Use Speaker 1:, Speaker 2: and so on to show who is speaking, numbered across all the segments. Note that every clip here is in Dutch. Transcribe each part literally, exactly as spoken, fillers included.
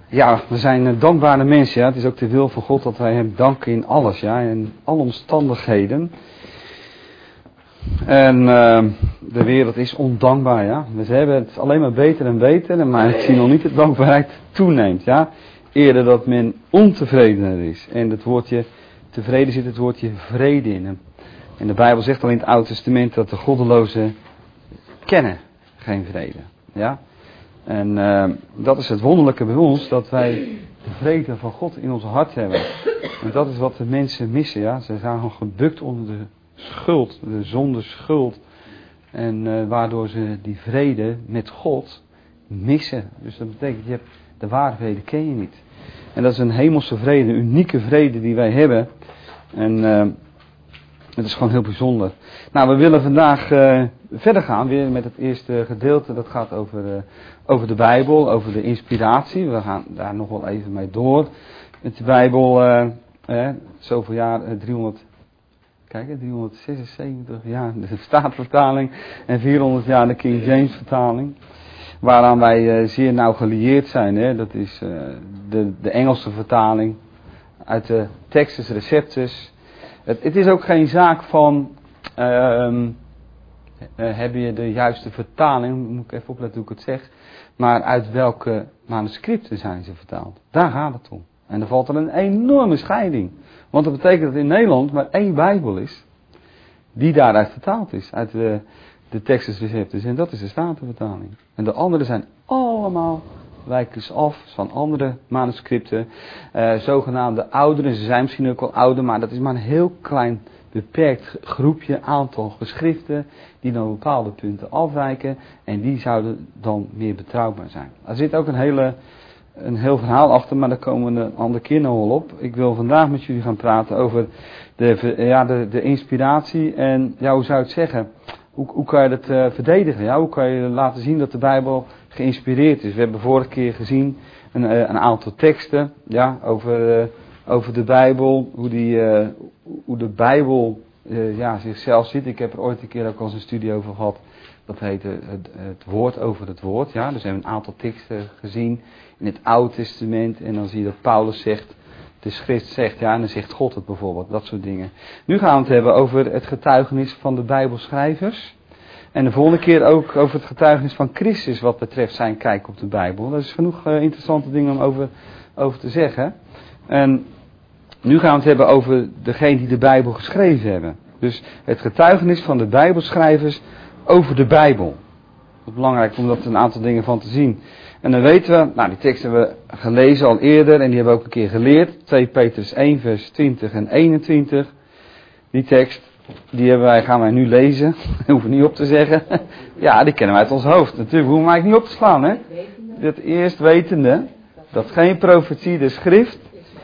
Speaker 1: Ja, we zijn uh, dankbare mensen. Ja. Het is ook de wil van God dat wij hem danken in alles. Ja, in alle omstandigheden. En uh, de wereld is ondankbaar. Ja. We hebben het alleen maar beter en beter. Maar ik zie nog niet dat dankbaarheid toeneemt. Ja. Eerder dat men ontevredener is. En het woordje tevreden zit het woordje vrede in. En de Bijbel zegt al in het Oude Testament dat de goddelozen kennen geen vrede. Ja. En uh, dat is het wonderlijke bij ons, dat wij de vrede van God in ons hart hebben. En dat is wat de mensen missen, ja. Ze zijn gewoon gebukt onder de schuld, de zonde schuld. En uh, waardoor ze die vrede met God missen. Dus dat betekent, je hebt de ware vrede ken je niet. En dat is een hemelse vrede, een unieke vrede die wij hebben. En uh, het is gewoon heel bijzonder. Nou, we willen vandaag uh, verder gaan, weer met het eerste gedeelte. Dat gaat over, uh, over de Bijbel, over de inspiratie. We gaan daar nog wel even mee door. Met de Bijbel, uh, eh, zoveel jaar, uh, driehonderd, kijk, driehonderdzesenzeventig jaar de Statenvertaling en vierhonderd jaar de King James vertaling. Waaraan wij uh, zeer nauw gelieerd zijn. Hè. Dat is uh, de, de Engelse vertaling uit de Textus Receptus. Het, het is ook geen zaak van, uh, uh, heb je de juiste vertaling, moet ik even opletten hoe ik het zeg, maar uit welke manuscripten zijn ze vertaald. Daar gaat het om. En er valt er een enorme scheiding. Want dat betekent dat in Nederland maar één Bijbel is, die daaruit vertaald is, uit de, de Textus Receptus. En dat is de Statenvertaling. En de andere zijn allemaal wijken ze af van andere manuscripten, uh, zogenaamde ouderen. Ze zijn misschien ook wel ouder, maar dat is maar een heel klein beperkt groepje, aantal geschriften die dan bepaalde punten afwijken en die zouden dan meer betrouwbaar zijn. Er zit ook een, hele, een heel verhaal achter, maar daar komen we een andere keer nog wel op. Ik wil vandaag met jullie gaan praten over de, ja, de, de inspiratie en ja, hoe zou je het zeggen? Hoe, hoe kan je dat uh, verdedigen? Ja? Hoe kan je laten zien dat de Bijbel geïnspireerd is? We hebben vorige keer gezien een, uh, een aantal teksten ja, over, uh, over de Bijbel. Hoe, die, uh, hoe de Bijbel uh, ja, zichzelf ziet. Ik heb er ooit een keer ook al eens een studie over gehad. Dat heet uh, het, het woord over het woord. Ja? Dus we hebben een aantal teksten gezien in het Oude Testament. En dan zie je dat Paulus zegt, de schrift zegt, ja, en dan zegt God het bijvoorbeeld. Dat soort dingen. Nu gaan we het hebben over het getuigenis van de Bijbelschrijvers. En de volgende keer ook over het getuigenis van Christus wat betreft zijn kijk op de Bijbel. Dat is genoeg uh, interessante dingen om over, over te zeggen. En nu gaan we het hebben over degene die de Bijbel geschreven hebben. Dus het getuigenis van de Bijbelschrijvers over de Bijbel. Het is belangrijk om dat een aantal dingen van te zien. En dan weten we, nou die tekst hebben we gelezen al eerder en die hebben we ook een keer geleerd. twee Petrus één vers twintig en eenentwintig. Die tekst. Die hebben wij, gaan wij nu lezen. Hoeven niet op te zeggen. Ja, die kennen wij uit ons hoofd. Natuurlijk, hoeven wij niet op te slaan. Hè? Dat eerst wetende dat geen profetie de schrift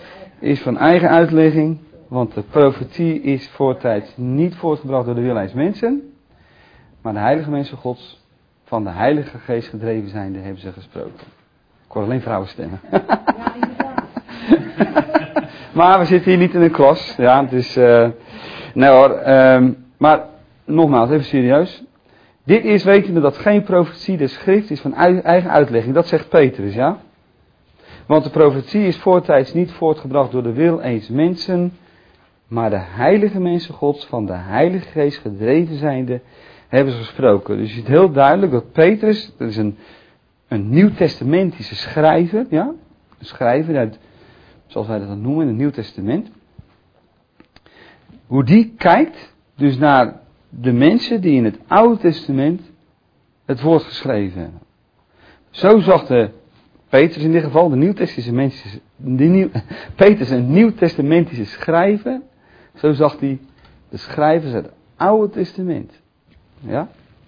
Speaker 1: is van eigen uitlegging. Want de profetie is voortijds niet voortgebracht door de wil eens mensen. Maar de heilige mensen Gods van de Heilige Geest gedreven zijnde hebben ze gesproken. Ik hoor alleen vrouwen stemmen.
Speaker 2: Ja, inderdaad.
Speaker 1: Maar we zitten hier niet in een klas. Ja, dus... Uh, Nee hoor, um, maar nogmaals, even serieus. Dit is wetende dat geen profetie de schrift is van eigen uitlegging. Dat zegt Petrus, ja. Want de profetie is voortijds niet voortgebracht door de wil eens mensen, maar de heilige mensen Gods van de Heilige Geest gedreven zijnde hebben ze gesproken. Dus je ziet heel duidelijk dat Petrus, dat is een, een nieuwtestamentische schrijver, ja. Een schrijver uit, zoals wij dat dan noemen, in het Nieuw Testament. Hoe die kijkt dus naar de mensen die in het Oude Testament het woord geschreven hebben. Zo zag de Petrus in dit geval, de Nieuwtestamentische, de nieuw, Petrus een Nieuwtestamentische schrijver. Zo zag hij de schrijvers uit het Oude Testament. Ja?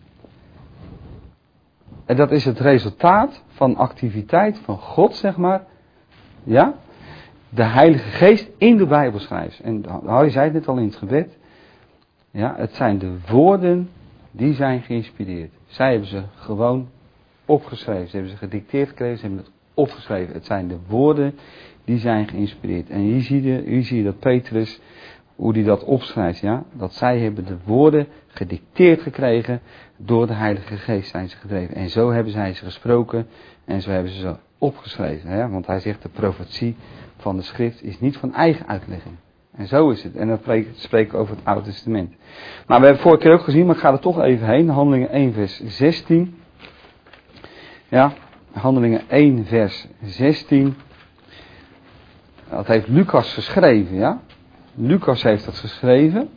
Speaker 1: En dat is het resultaat van activiteit van God, zeg maar. Ja? De Heilige Geest in de Bijbel schrijft. En Harry zei het net al in het gebed. Ja, het zijn de woorden die zijn geïnspireerd. Zij hebben ze gewoon opgeschreven. Ze hebben ze gedicteerd gekregen. Ze hebben het opgeschreven. Het zijn de woorden die zijn geïnspireerd. En hier zie je, hier zie je dat Petrus, hoe hij dat opschrijft. Ja? Dat zij hebben de woorden gedicteerd gekregen. Door de Heilige Geest zijn ze gedreven. En zo hebben zij ze gesproken. En zo hebben ze ze opgeschreven. Hè? Want hij zegt de profetie van de schrift is niet van eigen uitlegging. En zo is het. En dat spreken we over het Oude Testament. Maar we hebben vorige keer ook gezien, maar ik ga er toch even heen. Handelingen één vers zestien. Ja, Handelingen één vers zestien. Dat heeft Lucas geschreven, ja. Lucas heeft dat geschreven.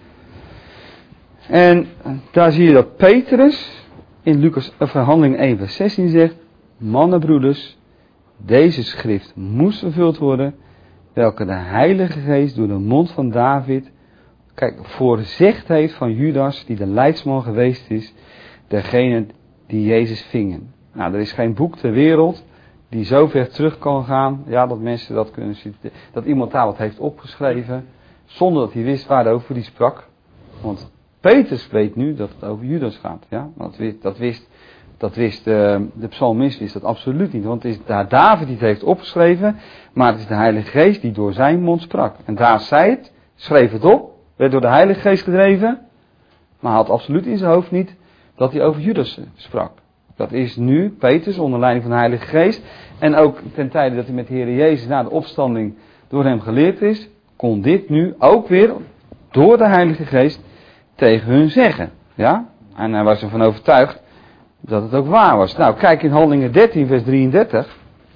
Speaker 1: En daar zie je dat Petrus in Lucas, of Handelingen één vers zestien zegt: mannenbroeders, deze schrift moest vervuld worden, welke de Heilige Geest door de mond van David, kijk, voorzegd heeft van Judas, die de leidsman geweest is, degene die Jezus vingen. Nou, er is geen boek ter wereld die zo ver terug kan gaan, ja, dat mensen dat kunnen zien, dat iemand daar wat heeft opgeschreven, zonder dat hij wist waarover hij sprak. Want Petrus weet nu dat het over Judas gaat, ja, dat wist, dat wist, dat wist uh, de psalmist wist dat absoluut niet, want het is daar David die het heeft opgeschreven, maar het is de Heilige Geest die door zijn mond sprak. En daar zei het, schreef het op, werd door de Heilige Geest gedreven, maar had absoluut in zijn hoofd niet dat hij over Judas sprak. Dat is nu Petrus onder leiding van de Heilige Geest. En ook ten tijde dat hij met de Heer Jezus na de opstanding door hem geleerd is, kon dit nu ook weer door de Heilige Geest tegen hun zeggen. Ja? En hij was ervan overtuigd dat het ook waar was. Nou, kijk in Handelingen dertien vers drieëndertig.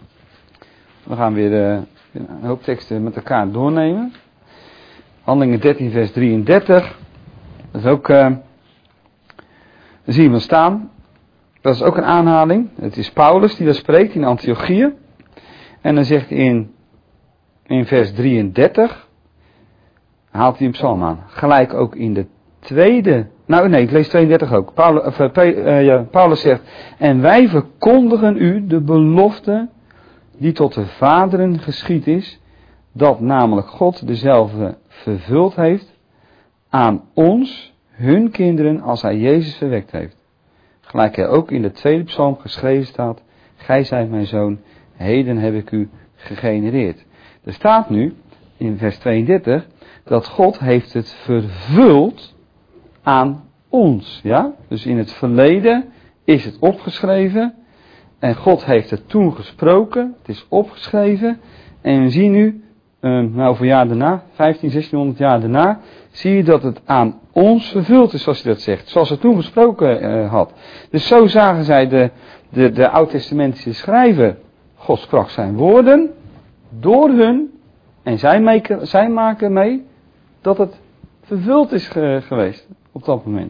Speaker 1: We gaan weer uh, een hoop teksten met elkaar doornemen. Handelingen dertien vers drieëndertig. Dat is ook, uh, daar zien we staan. Dat is ook een aanhaling. Het is Paulus die dat spreekt in Antiochië. En dan zegt hij in, in vers drieëndertig, haalt hij een psalm aan. Gelijk ook in de tweede, nou nee, ik lees tweeëndertig ook. Paulus, of, uh, uh, ja, Paulus zegt: en wij verkondigen u de belofte die tot de vaderen geschied is, dat namelijk God dezelfde vervuld heeft aan ons, hun kinderen, als hij Jezus verwekt heeft. Gelijk hij ook in de tweede psalm geschreven staat: gij zijt mijn zoon, heden heb ik u gegenereerd. Er staat nu in vers tweeëndertig dat God heeft het vervuld aan ons. Ja? Dus in het verleden is het opgeschreven en God heeft het toen gesproken. Het is opgeschreven en we zien nu, uh, nou hoeveel jaar daarna, vijftien, zestienhonderd jaar daarna, zie je dat het aan ons vervuld is, zoals hij dat zegt. Zoals het toen gesproken uh, had. Dus zo zagen zij de, de, de oud-testamentische schrijver. God sprak zijn woorden door hun. En zij, make, zij maken mee dat het vervuld is ge, geweest op dat moment.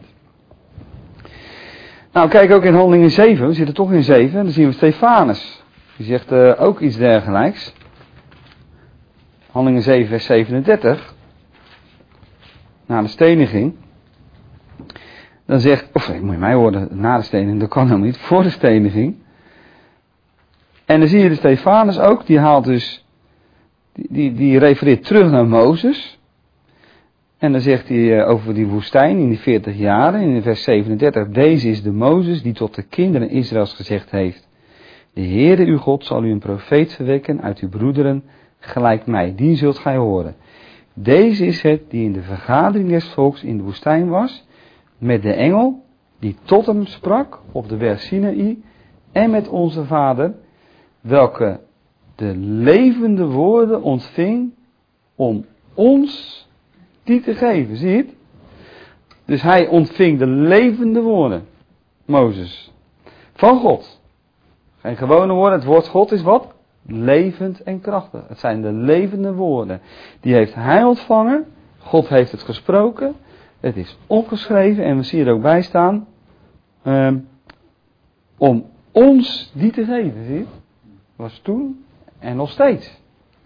Speaker 1: Nou, kijk ook in Handelingen zeven. We zitten toch in zeven. Dan zien we Stefanus. Die zegt uh, ook iets dergelijks. Handelingen zeven vers zevenendertig. Na de steniging. Dan zegt, of moet je mij horen, na de steniging, dat kan helemaal niet, voor de steniging. En dan zie je de Stefanus ook, die haalt dus, die, die, die refereert terug naar Mozes. En dan zegt hij uh, over die woestijn in die veertig jaren, in vers zevenendertig, deze is de Mozes die tot de kinderen Israëls gezegd heeft: de Heere uw God zal u een profeet verwekken uit uw broederen, gelijk mij, die zult gij horen. Deze is het die in de vergadering des volks in de woestijn was, met de engel die tot hem sprak op de berg Sinaï, en met onze vader, welke de levende woorden ontving om ons die te geven. Zie je het? Dus hij ontving de levende woorden, Mozes, van God. Geen gewone woorden, het woord God is wat? Levend en krachtig. Het zijn de levende woorden. Die heeft hij ontvangen. God heeft het gesproken. Het is opgeschreven en we zien er ook bij staan. Um, om ons die te geven. Zie je? Was toen en nog steeds.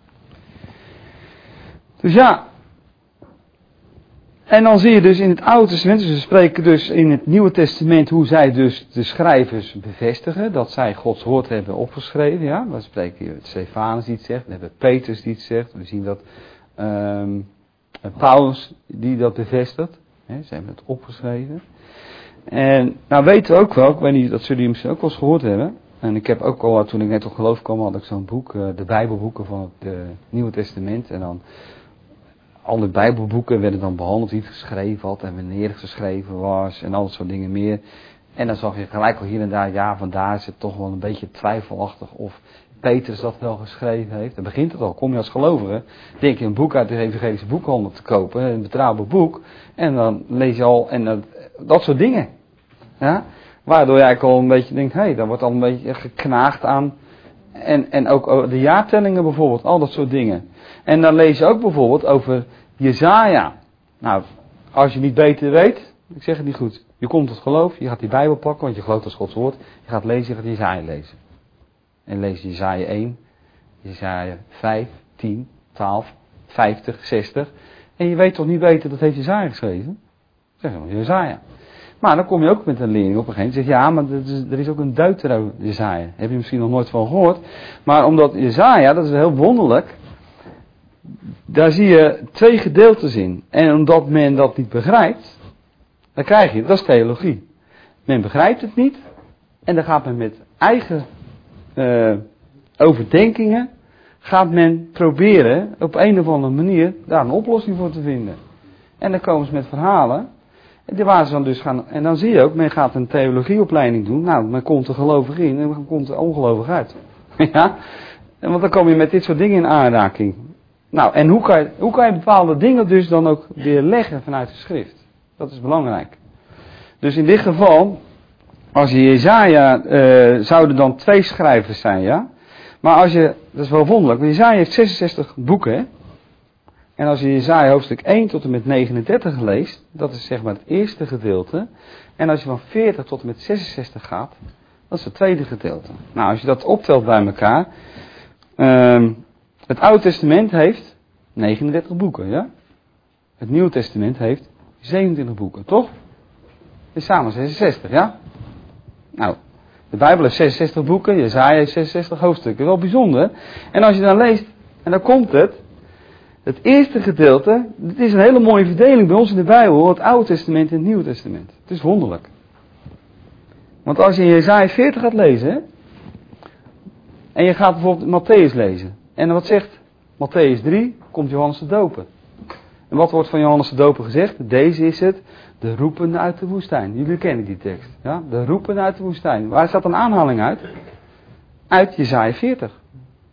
Speaker 1: Dus ja. En dan zie je dus in het Oude Testament, dus we spreken dus in het Nieuwe Testament hoe zij dus de schrijvers bevestigen, dat zij Gods woord hebben opgeschreven. Ja, we spreken hier Stefanus die het zegt, we hebben Petrus die het zegt, we zien dat um, Paulus die dat bevestigt. He, ze hebben het opgeschreven. En nou weten we ook wel, ik weet niet, dat zullen jullie misschien ook wel eens gehoord hebben. En ik heb ook al, toen ik net tot geloof kwam, had ik zo'n boek, de Bijbelboeken van het uh, Nieuwe Testament. En dan alle Bijbelboeken werden dan behandeld, wie het geschreven had en wanneer het geschreven was en al dat soort dingen meer. En dan zag je gelijk al hier en daar, ja, vandaar is het toch wel een beetje twijfelachtig of Petrus dat wel geschreven heeft. Dan begint het al. Kom je als gelovige, denk je een boek uit de evangelische boekhandel te kopen, een betrouwbaar boek. En dan lees je al, en dat, dat soort dingen. Ja? Waardoor je eigenlijk al een beetje denkt, hé, hey, daar wordt al een beetje geknaagd aan. En, en ook de jaartellingen bijvoorbeeld, al dat soort dingen. En dan lees je ook bijvoorbeeld over Jesaja. Nou, als je niet beter weet, ik zeg het niet goed. Je komt tot geloof, je gaat die Bijbel pakken, want je gelooft als Gods woord. Je gaat lezen, je gaat Jesaja lezen. En lees Jesaja één, Jesaja vijf, tien, twaalf, vijftig, zestig. En je weet toch niet beter, dat heeft Jesaja geschreven? Zeg maar, Jesaja. Maar dan kom je ook met een leerling op een gegeven moment. Zeg ja, maar er is, er is ook een Deutero Jesaja. Heb je misschien nog nooit van gehoord. Maar omdat Jesaja, dat is heel wonderlijk. Daar zie je twee gedeeltes in. En omdat men dat niet begrijpt, dan krijg je, dat is theologie. Men begrijpt het niet. En dan gaat men met eigen uh, overdenkingen, gaat men proberen op een of andere manier daar een oplossing voor te vinden. En dan komen ze met verhalen. En, waar ze dan dus gaan, en dan zie je ook, men gaat een theologieopleiding doen. Nou, men komt er gelovig in en men komt er ongelovig uit. Ja? En want dan kom je met dit soort dingen in aanraking. Nou, en hoe kan, je, hoe kan je bepaalde dingen dus dan ook weer leggen vanuit de schrift? Dat is belangrijk. Dus in dit geval, als je Jesaja, uh, zouden dan twee schrijvers zijn, ja. Maar als je, dat is wel wonderlijk, want Jesaja heeft zesenzestig boeken, hè. En als je Jesaja hoofdstuk één tot en met negenendertig leest, dat is zeg maar het eerste gedeelte. En als je van veertig tot en met zesenzestig gaat, dat is het tweede gedeelte. Nou, als je dat optelt bij elkaar, uh, het Oude Testament heeft negenendertig boeken, ja. Het Nieuwe Testament heeft zevenentwintig boeken, toch? Is samen zesenzestig, ja? Nou, de Bijbel heeft zesenzestig boeken, Jesaja heeft zesenzestig hoofdstukken. Wel bijzonder. En als je dan leest, en dan komt het, het eerste gedeelte, het is een hele mooie verdeling bij ons in de Bijbel, het Oude Testament en het Nieuwe Testament. Het is wonderlijk. Want als je in Jesaja veertig gaat lezen, en je gaat bijvoorbeeld Matthäus lezen, en wat zegt Matthäus drie, komt Johannes de Doper. En wat wordt van Johannes de Doper gezegd? Deze is het, de roepende uit de woestijn. Jullie kennen die tekst. Ja? De roepende uit de woestijn. Waar staat een aanhaling uit? Uit Jesaja veertig.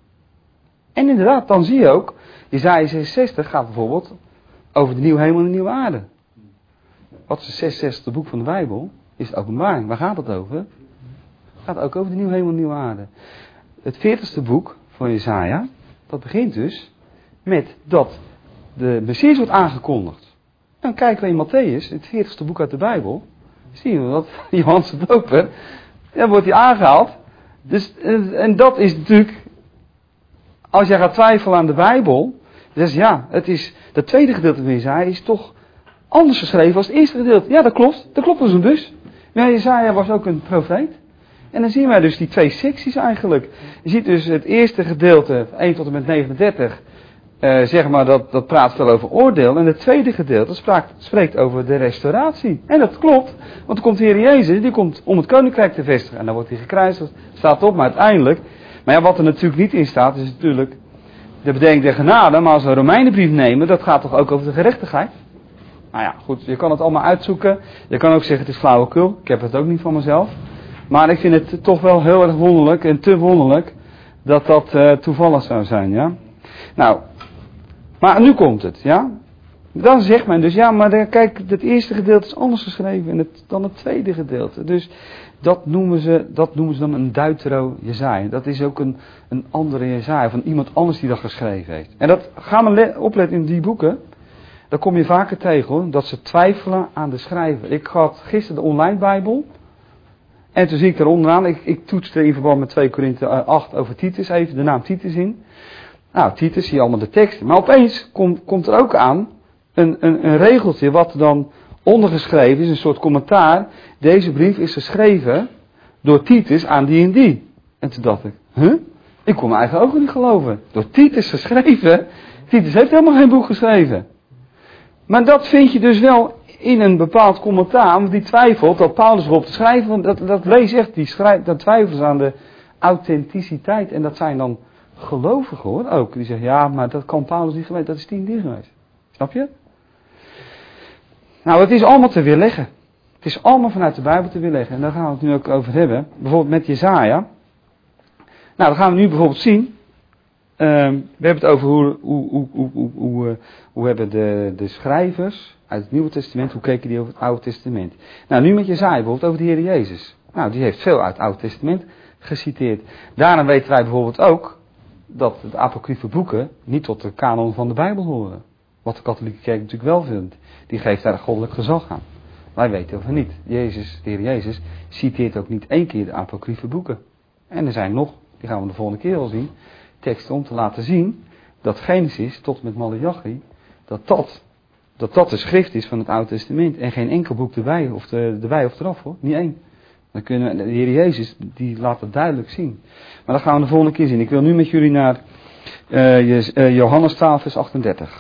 Speaker 1: En inderdaad, dan zie je ook, Jesaja zesenzestig gaat bijvoorbeeld over de nieuwe hemel en de nieuwe aarde. Wat is het zesenzestigste boek van de Bijbel? Is het Openbaring. Waar gaat het over? Het gaat ook over de nieuwe hemel en de nieuwe aarde. Het veertigste boek van Jesaja, dat begint dus met dat de Messias wordt aangekondigd. Dan kijken we in Matthäus, het veertigste boek uit de Bijbel, zien we dat Johannes de Doper, dan wordt hij aangehaald. Dus, en dat is natuurlijk, als jij gaat twijfelen aan de Bijbel, dan zeg je ja, het is, dat tweede gedeelte van Jesaja is toch anders geschreven als het eerste gedeelte. Ja, dat klopt, dat klopt dus een dus. Maar Jesaja was ook een profeet. En dan zien wij dus die twee secties eigenlijk. Je ziet dus het eerste gedeelte, één tot en met negenendertig, Uh, zeg maar, dat, dat praat veel over oordeel. En het tweede gedeelte spraakt, spreekt over de restauratie. En dat klopt, want er komt de Heer Jezus, die komt om het koninkrijk te vestigen. En dan wordt hij gekruisigd, staat op, maar uiteindelijk. Maar ja, wat er natuurlijk niet in staat, is natuurlijk de bedenking der genade. Maar als we een Romeinenbrief nemen, dat gaat toch ook over de gerechtigheid? Nou ja, goed, je kan het allemaal uitzoeken. Je kan ook zeggen, het is flauwekul. Ik heb het ook niet van mezelf. Maar ik vind het toch wel heel erg wonderlijk en te wonderlijk dat dat uh, toevallig zou zijn, ja. Nou, maar nu komt het, ja. Dan zegt men dus, ja, maar de, kijk, het eerste gedeelte is anders geschreven en het, dan het tweede gedeelte. Dus dat noemen ze, dat noemen ze dan een Deutero Jesaja. Dat is ook een, een andere Jesaja, van iemand anders die dat geschreven heeft. En dat, ga maar le- opletten in die boeken. Daar kom je vaker tegen, hoor, dat ze twijfelen aan de schrijver. Ik had gisteren de online Bijbel. En toen zie ik er onderaan, ik, ik toetste in verband met twee Korinthe acht over Titus even, de naam Titus in. Nou, Titus, zie je allemaal de teksten. Maar opeens komt, komt er ook aan een, een, een regeltje wat dan ondergeschreven is, een soort commentaar. Deze brief is geschreven door Titus aan die en die. En toen dacht ik, huh? Ik kon mijn eigen ogen niet geloven. Door Titus geschreven? Titus heeft helemaal geen boek geschreven. Maar dat vind je dus wel in een bepaald commentaar, want die twijfelt dat Paulus erop te schrijven, want dat, dat lees echt, die schrijft, dat twijfelen ze aan de authenticiteit. En dat zijn dan gelovigen, hoor, ook. Die zeggen, ja, maar dat kan Paulus niet geweest, dat is tien die geweest. Snap je? Nou, het is allemaal te weerleggen. Het is allemaal vanuit de Bijbel te weerleggen. En daar gaan we het nu ook over hebben. Bijvoorbeeld met Jesaja. Nou, dan gaan we nu bijvoorbeeld zien. Um, we hebben het over hoe, hoe, hoe, hoe, hoe, hoe, uh, hoe hebben de, de schrijvers uit het Nieuwe Testament, hoe keken die over het Oude Testament. Nou, nu met Jesaja bijvoorbeeld over de Heer Jezus. Nou, die heeft veel uit het Oude Testament geciteerd. Daarom weten wij bijvoorbeeld ook dat de apocryfe boeken niet tot de kanon van de Bijbel horen. Wat de katholieke kerk natuurlijk wel vindt. Die geeft daar goddelijk gezag aan. Wij weten of niet. Jezus, de Heer Jezus citeert ook niet één keer de apocryfe boeken. En er zijn nog, die gaan we de volgende keer wel zien, teksten om te laten zien dat Genesis tot met Maleachi, dat dat, dat dat de schrift is van het Oude Testament. En geen enkel boek erbij of, de, erbij of eraf hoor, niet één. Dan kunnen we, de Heer Jezus, die laat het duidelijk zien. Maar dat gaan we de volgende keer zien. Ik wil nu met jullie naar uh, uh, Johannes twaalf vers achtendertig.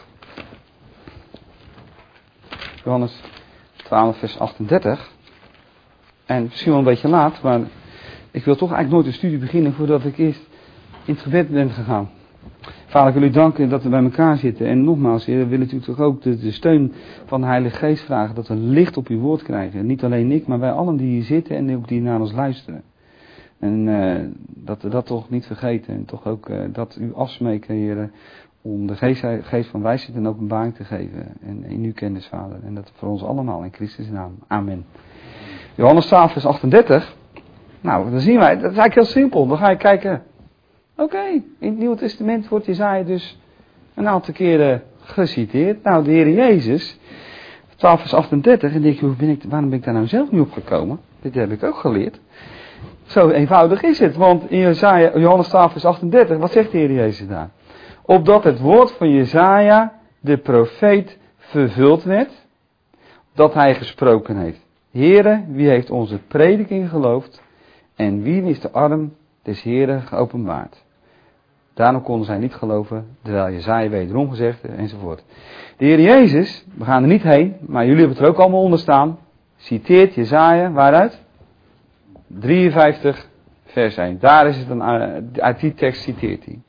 Speaker 1: Johannes twaalf vers achtendertig. En misschien wel een beetje laat, maar ik wil toch eigenlijk nooit een studie beginnen voordat ik eerst in het gebed ben gegaan. Vader, ik wil u danken dat we bij elkaar zitten. En nogmaals, Heer, we willen u toch ook de, de steun van de Heilige Geest vragen. Dat we licht op uw woord krijgen. Niet alleen ik, maar wij allen die hier zitten en ook die naar ons luisteren. En uh, dat we dat toch niet vergeten. En toch ook uh, dat u afsmeken, Heer, om de geest, geest van wijsheid en openbaring te geven. En in uw kennis, Vader. En dat voor ons allemaal in Christus' naam. Amen. Johannes twaalf vers achtendertig. Nou, dan zien wij, dat is eigenlijk heel simpel. Dan ga je kijken. Oké, okay, in het Nieuwe Testament wordt Jesaja dus een aantal keren geciteerd. Nou, de Heer Jezus, twaalf vers achtendertig, en denk je, hoe ben ik, waarom ben ik daar nou zelf niet op gekomen? Dit heb ik ook geleerd. Zo eenvoudig is het, want in Jesaja, Johannes twaalf vers achtendertig, wat zegt de Heer Jezus daar? Opdat het woord van Jesaja, de profeet, vervuld werd, dat hij gesproken heeft. Heere, wie heeft onze prediking geloofd en wie is de arm des Heeren geopenbaard? Daarom konden zij niet geloven, terwijl Jesaja wederom gezegd enzovoort. De Heer Jezus, we gaan er niet heen, maar jullie hebben het er ook allemaal onder staan, citeert Jesaja, waaruit? drieënvijftig vers één. Daar is het dan, uit die tekst citeert hij.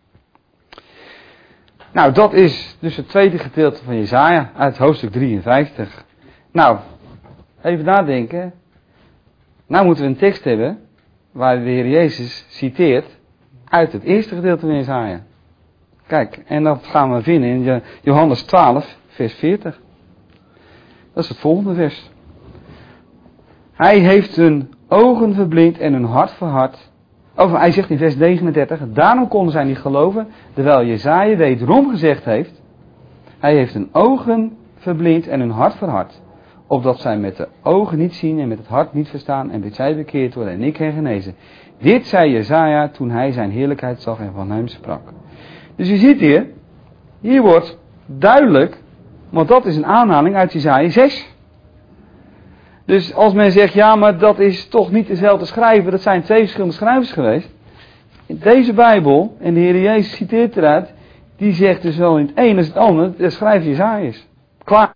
Speaker 1: Nou, dat is dus het tweede gedeelte van Jesaja, uit hoofdstuk drieënvijftig. Nou, even nadenken. Nou moeten we een tekst hebben, waar de Heer Jezus citeert, uit het eerste gedeelte van Jesaja. Kijk, en dat gaan we vinden in Johannes twaalf, vers veertig. Dat is het volgende vers. Hij heeft hun ogen verblind en hun hart verhard. Of hij zegt in vers negenendertig, daarom konden zij niet geloven, terwijl Jesaja wederom gezegd heeft, hij heeft hun ogen verblind en hun hart verhard. Opdat zij met de ogen niet zien en met het hart niet verstaan en dit zij bekeerd worden en ik hen genezen. Dit zei Jesaja toen hij zijn heerlijkheid zag en van hem sprak. Dus je ziet hier, hier wordt duidelijk, want dat is een aanhaling uit Jesaja zes. Dus als men zegt, ja maar dat is toch niet dezelfde schrijver, dat zijn twee verschillende schrijvers geweest. In deze Bijbel, en de Heer Jezus citeert eruit, die zegt dus wel in het een als het ander, de schrijver Jesaja is. Klaar.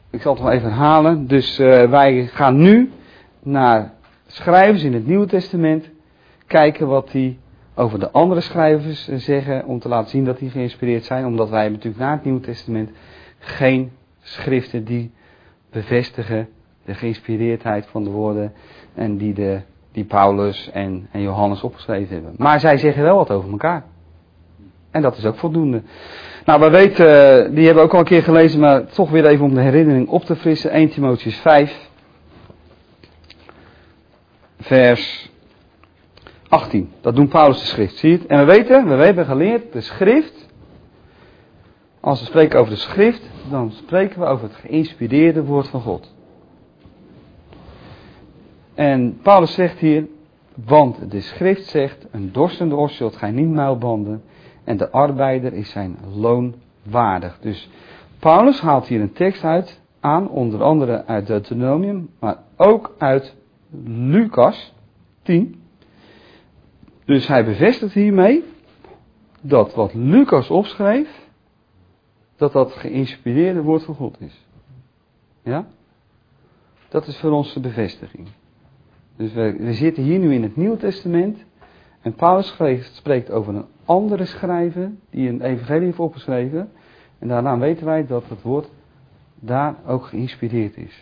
Speaker 1: ik zal het nog even herhalen. Dus uh, wij gaan nu naar schrijvers in het Nieuwe Testament. Kijken wat die over de andere schrijvers zeggen. Om te laten zien dat die geïnspireerd zijn. Omdat wij hebben natuurlijk na het Nieuwe Testament geen schriften die bevestigen de geïnspireerdheid van de woorden. En die, de, die Paulus en, en Johannes opgeschreven hebben. Maar zij zeggen wel wat over elkaar. En dat is ook voldoende. Nou, we weten, die hebben we ook al een keer gelezen, maar toch weer even om de herinnering op te frissen. Eerste Timotheüs vijf, vers achttien. Dat doen Paulus de schrift, zie je het? En we weten, we hebben geleerd, de schrift, als we spreken over de schrift, dan spreken we over het geïnspireerde woord van God. En Paulus zegt hier, want de schrift zegt, een dorstende oor zult gij niet muilbanden, en de arbeider is zijn loon waardig. Dus Paulus haalt hier een tekst uit, aan, onder andere uit Deuteronomium, maar ook uit Lucas tien. Dus hij bevestigt hiermee dat wat Lucas opschreef, dat dat geïnspireerde woord van God is. Ja? Dat is voor ons de bevestiging. Dus we, we zitten hier nu in het Nieuwe Testament. En Paulus schreef, spreekt over een andere schrijver die een evangelie heeft opgeschreven. En daarna weten wij dat het woord daar ook geïnspireerd is.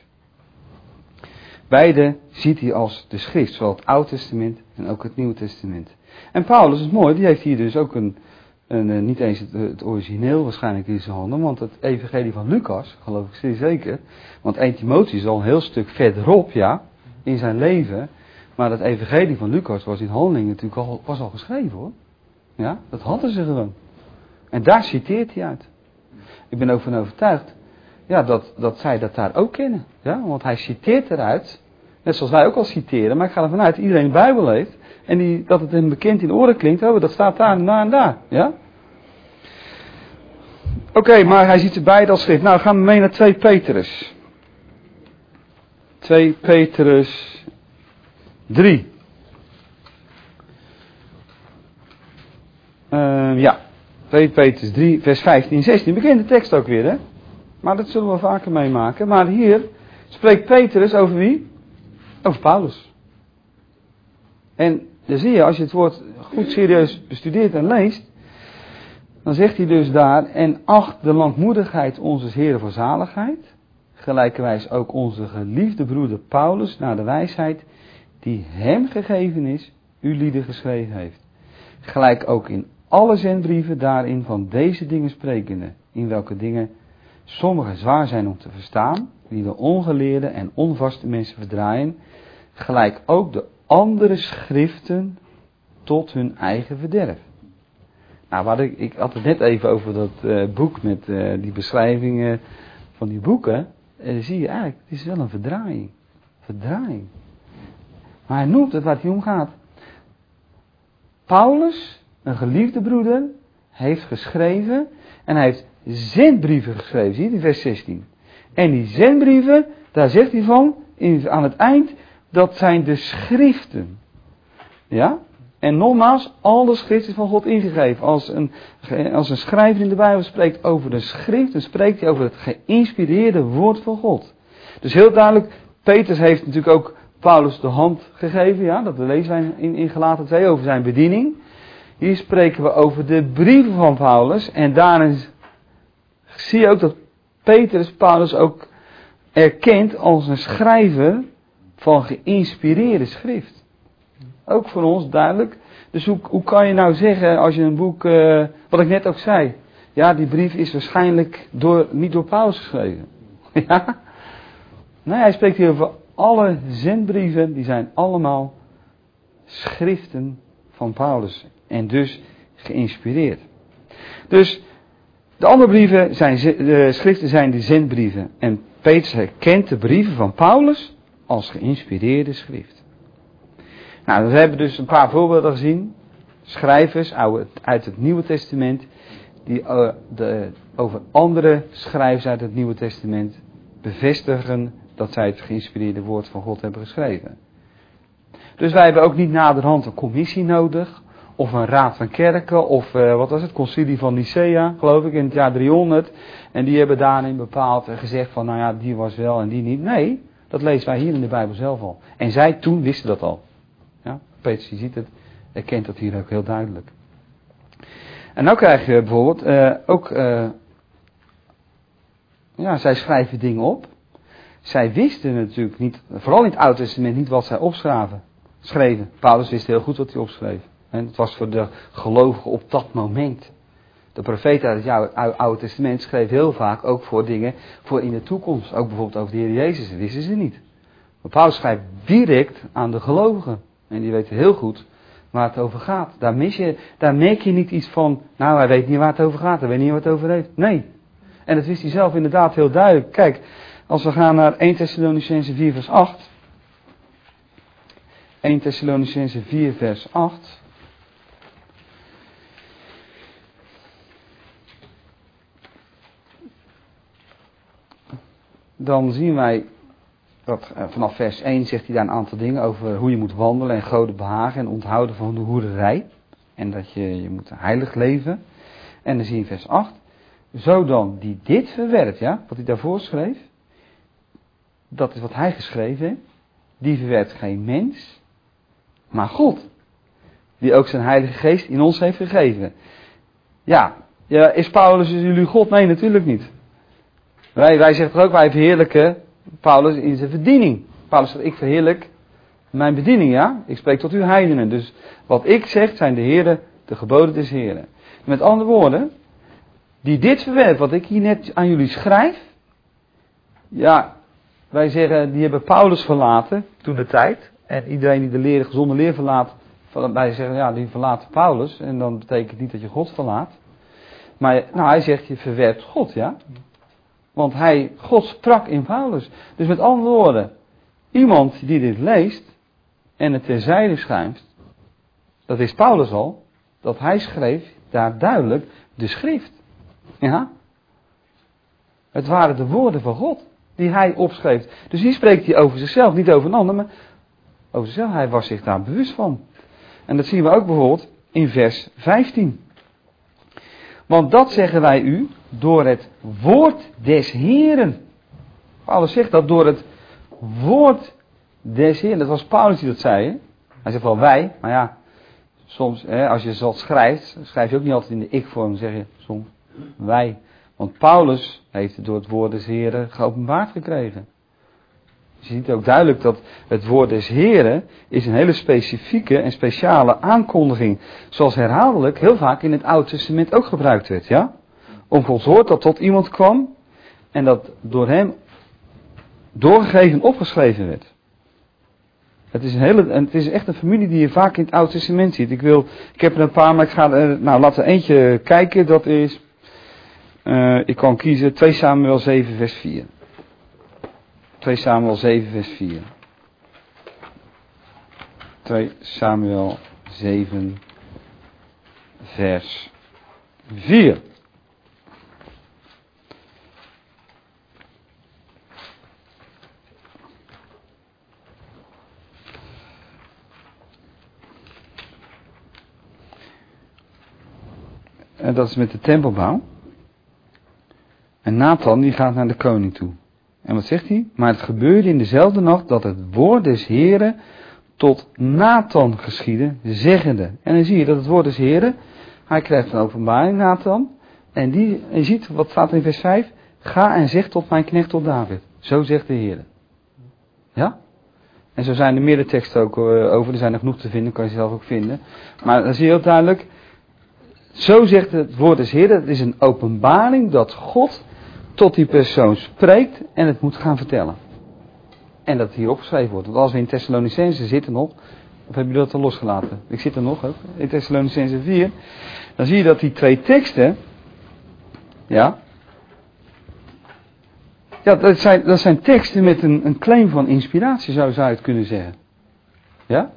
Speaker 1: Beide ziet hij als de schrift, zowel het Oude Testament en ook het Nieuwe Testament. En Paulus is mooi, die heeft hier dus ook een, een niet eens het, het origineel waarschijnlijk in zijn handen, want het evangelie van Lucas, geloof ik zeer zeker, want Eerste Timotheüs is al een heel stuk verderop, ja, in zijn leven. Maar dat evangelie van Lucas was in Handelingen natuurlijk al, was al geschreven hoor. Ja, dat hadden ze gewoon. En daar citeert hij uit. Ik ben ook van overtuigd, ja, dat, dat zij dat daar ook kennen. Ja, want hij citeert eruit, net zoals wij ook al citeren, maar ik ga ervan uit dat iedereen de Bijbel heeft. En die, dat het hem bekend in de oren klinkt, oh, dat staat daar en daar en daar. Ja? Oké, okay, maar hij ziet ze beide als schrift. Nou, gaan we mee naar Tweede Petrus. Tweede Petrus drie. Uh, ja, Tweede Petrus drie, vers vijftien en zestien. Bekende tekst ook weer, hè? Maar dat zullen we vaker meemaken. Maar hier spreekt Petrus over wie? Over Paulus. En dan zie je, als je het woord goed serieus bestudeert en leest, dan zegt hij dus daar, en acht de langmoedigheid onze Heeren voor zaligheid, gelijkerwijs ook onze geliefde broeder Paulus naar de wijsheid die hem gegeven is, u lieden geschreven heeft. Gelijk ook in alle zendbrieven daarin van deze dingen sprekende, in welke dingen sommige zwaar zijn om te verstaan, die de ongeleerde en onvaste mensen verdraaien, gelijk ook de andere schriften tot hun eigen verderf. Nou, wat ik, ik had het net even over dat uh, boek met uh, die beschrijvingen van die boeken. En dan zie je eigenlijk, het is wel een verdraaiing. Verdraaiing. Maar hij noemt het waar het om gaat. Paulus, een geliefde broeder, heeft geschreven en hij heeft zendbrieven geschreven. Zie je in vers zestien. En die zendbrieven, daar zegt hij van, in, aan het eind, dat zijn de schriften. Ja? En nogmaals, alle schriften van God ingegeven. Als een, als een schrijver in de Bijbel spreekt over de schrift, dan spreekt hij over het geïnspireerde woord van God. Dus heel duidelijk, Petrus heeft natuurlijk ook Paulus de hand gegeven. Ja, dat lezen wij in, in Galaten twee over zijn bediening. Hier spreken we over de brieven van Paulus. En daarin zie je ook dat Petrus Paulus ook erkent als een schrijver van geïnspireerde schrift. Ook voor ons duidelijk. Dus hoe, hoe kan je nou zeggen als je een boek, uh, wat ik net ook zei. Ja, die brief is waarschijnlijk door, niet door Paulus geschreven. Ja? Nee, hij spreekt hier over alle zendbrieven. Die zijn allemaal schriften van Paulus. En dus geïnspireerd. Dus de andere brieven zijn, de schriften zijn de zendbrieven. En Petrus herkent de brieven van Paulus als geïnspireerde schrift. Nou, we hebben dus een paar voorbeelden gezien. Schrijvers uit het Nieuwe Testament. Die uh, de, over andere schrijvers uit het Nieuwe Testament bevestigen dat zij het geïnspireerde woord van God hebben geschreven. Dus wij hebben ook niet naderhand een commissie nodig of een raad van kerken, of uh, wat was het, concilie van Nicea, geloof ik, in het jaar driehonderd. En die hebben daarin bepaald en gezegd van, nou ja, die was wel en die niet. Nee, dat lezen wij hier in de Bijbel zelf al. En zij toen wisten dat al. Ja, Petrus, je ziet het, erkent dat hier ook heel duidelijk. En nou krijg je bijvoorbeeld uh, ook, uh, ja, zij schrijven dingen op. Zij wisten natuurlijk niet, vooral in het Oude Testament, niet wat zij opschraven. Schreven. Paulus wist heel goed wat hij opschreef. En het was voor de gelovigen op dat moment. De profeten uit het Oude Testament schreef heel vaak ook voor dingen voor in de toekomst. Ook bijvoorbeeld over de Heer Jezus, dat wisten ze niet. Maar Paulus schrijft direct aan de gelovigen. En die weten heel goed waar het over gaat. Daar, mis je, daar merk je niet iets van, nou hij weet niet waar het over gaat, hij weet niet waar het over heeft. Nee. En dat wist hij zelf inderdaad heel duidelijk. Kijk, als we gaan naar Eerste Thessalonicenzen vier vers acht. Eerste Thessalonicenzen vier vers acht. Dan zien wij dat vanaf vers één zegt hij daar een aantal dingen over hoe je moet wandelen en goden behagen en onthouden van de hoererij. En dat je, je moet heilig leven. En dan zie je in vers acht. Zo dan die dit verwerpt, ja, wat hij daarvoor schreef. Dat is wat hij geschreven heeft. Die verwerpt geen mens, maar God. Die ook zijn heilige geest in ons heeft gegeven. Ja, ja is Paulus jullie God? Nee, natuurlijk niet. Wij, wij zeggen ook, wij verheerlijken Paulus in zijn bediening. Paulus zegt, ik verheerlijk mijn bediening, ja. Ik spreek tot u heidenen. Dus wat ik zeg zijn de heren, de geboden des heren. Met andere woorden, die dit verwerpt, wat ik hier net aan jullie schrijf. Ja, wij zeggen, die hebben Paulus verlaten, toen de tijd. En iedereen die de leer, gezonde leer verlaat, wij zeggen, ja, die verlaten Paulus. En dan betekent niet dat je God verlaat. Maar nou, hij zegt, je verwerpt God, ja. Want hij, God sprak in Paulus. Dus met andere woorden, iemand die dit leest en het terzijde schuift, dat is Paulus al, dat hij schreef daar duidelijk de schrift. Ja? Het waren de woorden van God die hij opschreef. Dus hier spreekt hij over zichzelf, niet over een ander, maar over zichzelf. Hij was zich daar bewust van. En dat zien we ook bijvoorbeeld in vers vijftien. Want dat zeggen wij u door het woord des Heren. Paulus zegt dat door het woord des Heren. Dat was Paulus die dat zei. Hè? Hij zegt wel wij, maar ja, soms hè, als je dat schrijft, schrijf je ook niet altijd in de ik-vorm, zeg je soms wij. Want Paulus heeft het door het woord des Heren geopenbaard gekregen. Je ziet ook duidelijk dat het woord des Heren is een hele specifieke en speciale aankondiging. Zoals herhaaldelijk heel vaak in het Oude Testament ook gebruikt werd. Ja? Om Gods woord dat tot iemand kwam en dat door hem doorgegeven en opgeschreven werd. Het is, een hele, het is echt een familie die je vaak in het Oude Testament ziet. Ik, wil, ik heb er een paar, maar ik ga er, nou, laten we eentje kijken. Dat is, uh, ik kan kiezen twee Samuel zeven vers vier. twee Samuel zeven vers vier. twee Samuel zeven vers vier. En dat is met de tempelbouw. En Nathan die gaat naar de koning toe. En wat zegt hij? Maar het gebeurde in dezelfde nacht dat het woord des Heren tot Nathan geschiedde, zeggende. En dan zie je dat het woord des Heren, hij krijgt een openbaring, Nathan. En, die, en je ziet, wat staat er in vers vijf? Ga en zeg tot mijn knecht tot David. Zo zegt de Heer. Ja? En zo zijn er meerdere teksten ook over. Er zijn er genoeg te vinden, kan je zelf ook vinden. Maar dan zie je heel duidelijk. Zo zegt het woord des Heren. Het is een openbaring dat God tot die persoon spreekt en het moet gaan vertellen. En dat het hier opgeschreven wordt. Want als we in Thessalonicenzen zitten nog. Of hebben jullie dat al losgelaten? Ik zit er nog ook. In Thessalonicenzen vier. Dan zie je dat die twee teksten. Ja. Ja, dat zijn, dat zijn teksten met een, een claim van inspiratie, zou, zou je het kunnen zeggen. Ja?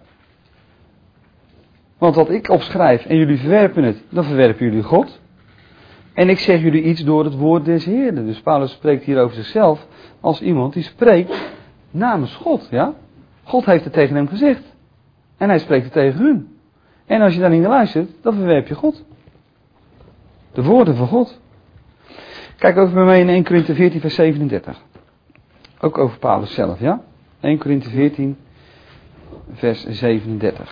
Speaker 1: Want wat ik opschrijf en jullie verwerpen het, dan verwerpen jullie God. En ik zeg jullie iets door het woord des Heeren. Dus Paulus spreekt hier over zichzelf als iemand die spreekt namens God. Ja? God heeft het tegen hem gezegd. En hij spreekt het tegen hun. En als je daar niet naar luistert, dan verwerp je God. De woorden van God. Kijk ook bij mij in Eerste Korinthe veertien vers zevenendertig. Ook over Paulus zelf, ja? Eerste Korinthe veertien vers zevenendertig.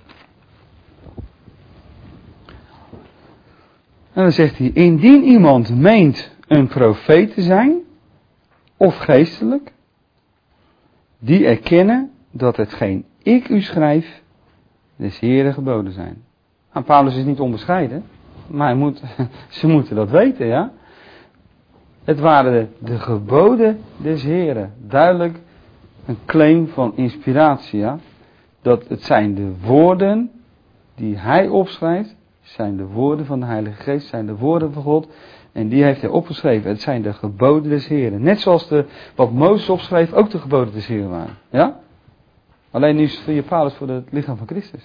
Speaker 1: En dan zegt hij, indien iemand meent een profeet te zijn, of geestelijk, die erkennen dat hetgeen ik u schrijf, des Heeren geboden zijn. Nou, Paulus is niet onbescheiden, maar hij moet, ze moeten dat weten, ja. Het waren de geboden des Heeren. Duidelijk een claim van inspiratie, ja. Dat het zijn de woorden die hij opschrijft, zijn de woorden van de Heilige Geest, zijn de woorden van God. En die heeft hij opgeschreven. Het zijn de geboden des Heeren. Net zoals de, wat Mozes opschreef ook de geboden des Heeren waren. Ja? Alleen nu is het voor Paulus voor het lichaam van Christus.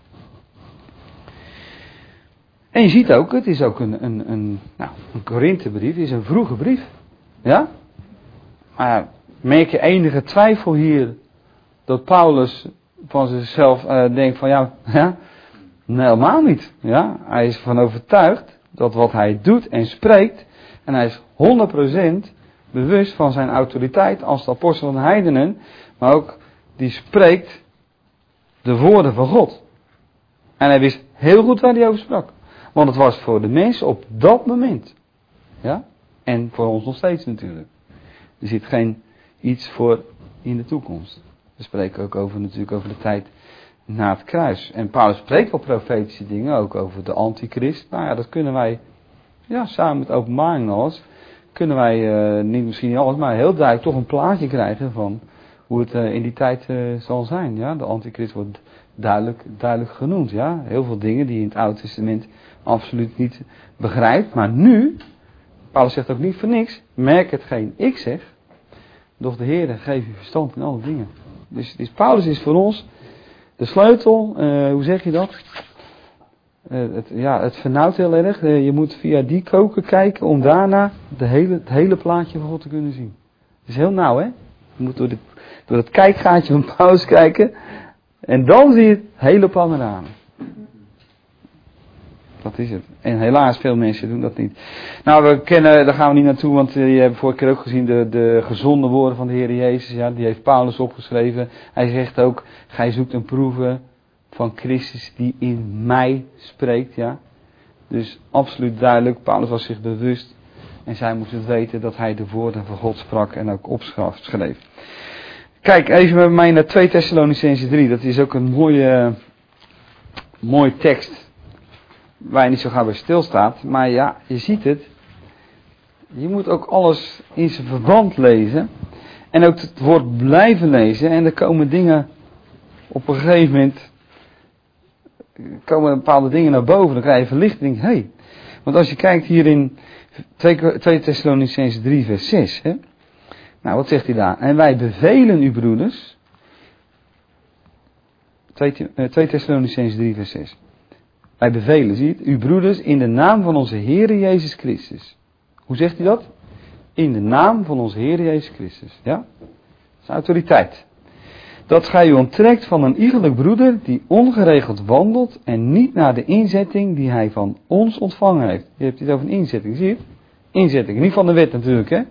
Speaker 1: En je ziet ook, het is ook een, een, een, nou, een Korinthebrief, is een vroege brief. Ja? Maar merk je enige twijfel hier dat Paulus van zichzelf uh, denkt van ja, ja, nee, helemaal niet. Ja? Hij is ervan overtuigd dat wat hij doet en spreekt, en hij is honderd procent bewust van zijn autoriteit als de apostel van de heidenen, maar ook die spreekt de woorden van God. En hij wist heel goed waar hij over sprak. Want het was voor de mensen op dat moment. Ja? En voor ons nog steeds natuurlijk. Er zit geen iets voor in de toekomst. We spreken ook over, natuurlijk over de tijd na het kruis. En Paulus spreekt wel profetische dingen, ook over de antichrist. Nou ja, dat kunnen wij, ja, samen met openbaring nog eens, kunnen wij, uh, niet misschien niet alles, maar heel duidelijk toch een plaatje krijgen van hoe het uh, in die tijd uh, zal zijn. Ja? De antichrist wordt duidelijk, duidelijk genoemd. Ja? Heel veel dingen die je in het Oude Testament absoluut niet begrijpt. Maar nu, Paulus zegt ook niet voor niks, merk hetgeen ik zeg, doch de Heere geeft je verstand in alle dingen. Dus, dus Paulus is voor ons de sleutel, uh, hoe zeg je dat? Uh, het, ja, het vernauwt heel erg. Uh, je moet via die koker kijken om daarna de hele, het hele plaatje van God te kunnen zien. Het is heel nauw, hè? Je moet door, de, door het kijkgaatje van Paulus kijken en dan zie je het hele panorama. Dat is het. En helaas, veel mensen doen dat niet. Nou, we kennen, daar gaan we niet naartoe, want uh, je hebt vorige keer ook gezien de, de gezonde woorden van de Heer Jezus. Ja, die heeft Paulus opgeschreven. Hij zegt ook, gij zoekt een proeven van Christus die in mij spreekt. Ja. Dus absoluut duidelijk, Paulus was zich bewust. En zij moesten het weten dat hij de woorden van God sprak en ook opschreef. Kijk even met mij naar twee Thessalonicenzen drie. Dat is ook een mooie, mooie tekst. Waar je niet zo gauw bij stilstaat. Maar ja, je ziet het. Je moet ook alles in zijn verband lezen. En ook het woord blijven lezen. En er komen dingen op een gegeven moment. Komen bepaalde dingen naar boven. Dan krijg je verlichting. Hé. Hey. Want als je kijkt hier in twee Thessalonicenzen drie vers zes. Hè? Nou, wat zegt hij daar? En wij bevelen u broeders. twee Thessalonicenzen drie vers zes. Wij bevelen, zie je het, uw broeders, in de naam van onze Heere Jezus Christus. Hoe zegt hij dat? In de naam van onze Heere Jezus Christus. Ja? Dat is autoriteit. Dat gij u onttrekt van een iegelijk broeder die ongeregeld wandelt en niet naar de inzetting die hij van ons ontvangen heeft. Je hebt het over een inzetting, zie je het? Inzetting, niet van de wet natuurlijk, hè?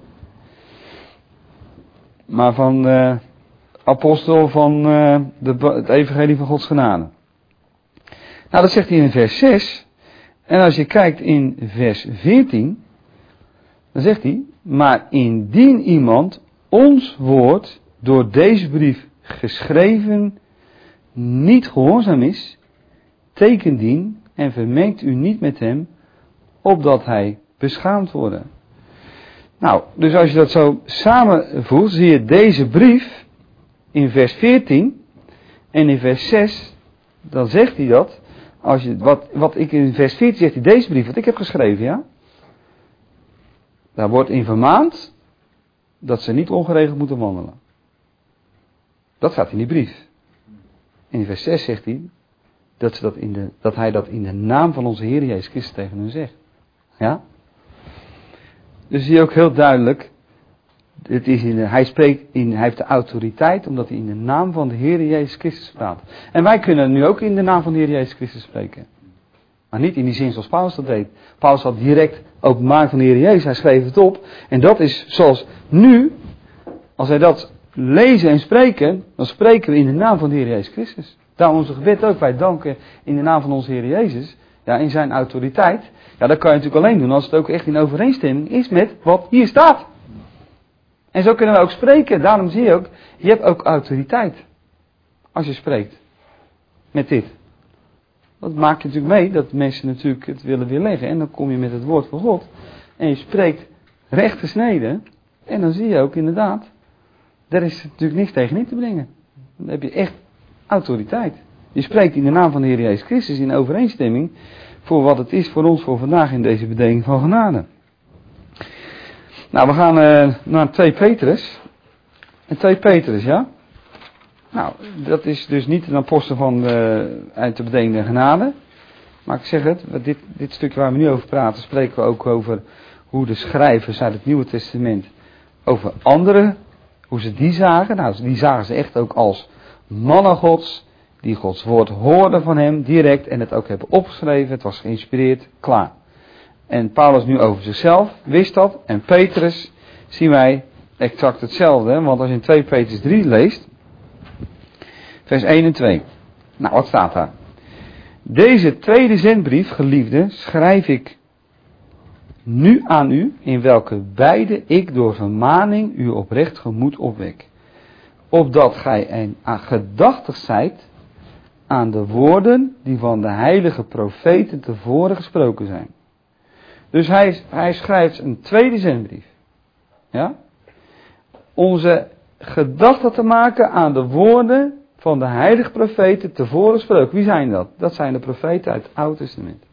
Speaker 1: Maar van de apostel van uh, de, het evangelie van Gods genade. Nou, dat zegt hij in vers zes. En als je kijkt in vers veertien, dan zegt hij, maar indien iemand ons woord door deze brief geschreven niet gehoorzaam is, teken dien en vermengt u niet met hem, opdat hij beschaamd wordt. Nou, dus als je dat zo samenvoegt, zie je deze brief in vers veertien en in vers zes, dan zegt hij dat. Als je, wat, wat ik in vers veertien zegt hij, deze brief, wat ik heb geschreven, ja. Daar wordt in vermaand dat ze niet ongeregeld moeten wandelen. Dat staat in die brief. En in vers zes zegt hij dat, ze dat, in de, dat hij dat in de naam van onze Heer Jezus Christus tegen hen zegt. Ja. Dus zie je ook heel duidelijk, Het is in de, hij, spreekt in, hij heeft de autoriteit omdat hij in de naam van de Heer Jezus Christus praat. En wij kunnen nu ook in de naam van de Heer Jezus Christus spreken. Maar niet in die zin zoals Paulus dat deed. Paulus had direct openbaring van de Heer Jezus. Hij schreef het op. En dat is zoals nu, als wij dat lezen en spreken, dan spreken we in de naam van de Heer Jezus Christus. Daarom onze gebed ook. Wij danken in de naam van onze Heer Jezus. Ja, in zijn autoriteit. Ja, dat kan je natuurlijk alleen doen als het ook echt in overeenstemming is met wat hier staat. En zo kunnen we ook spreken. Daarom zie je ook, je hebt ook autoriteit. Als je spreekt. Met dit. Dat maak je natuurlijk mee, dat mensen natuurlijk het willen weerleggen. En dan kom je met het woord van God. En je spreekt recht gesneden. En dan zie je ook inderdaad, daar is natuurlijk niks tegen in te brengen. Dan heb je echt autoriteit. Je spreekt in de naam van de Heer Jezus Christus in overeenstemming voor wat het is voor ons voor vandaag in deze bedeling van genade. Nou, we gaan uh, naar twee Petrus. En twee Petrus, ja. Nou, dat is dus niet een apostel van de, uit de bedeling der genade. Maar ik zeg het, dit, dit stukje waar we nu over praten, spreken we ook over hoe de schrijvers uit het Nieuwe Testament over anderen, hoe ze die zagen. Nou, die zagen ze echt ook als mannen Gods, die Gods woord hoorden van hem direct en het ook hebben opgeschreven. Het was geïnspireerd, klaar. En Paulus nu over zichzelf wist dat. En Petrus zien wij exact hetzelfde. Want als je in twee Petrus drie leest, vers één en twee. Nou, wat staat daar? Deze tweede zendbrief, geliefde, schrijf ik nu aan u, in welke beide ik door vermaning u oprecht gemoed opwek. Opdat gij een gedachtig zijt aan de woorden die van de heilige profeten tevoren gesproken zijn. Dus hij, hij schrijft een tweede zendbrief. Ja? Onze gedachten te maken aan de woorden van de heilige profeten tevoren gesproken. Wie zijn dat? Dat zijn de profeten uit het Oude Testament.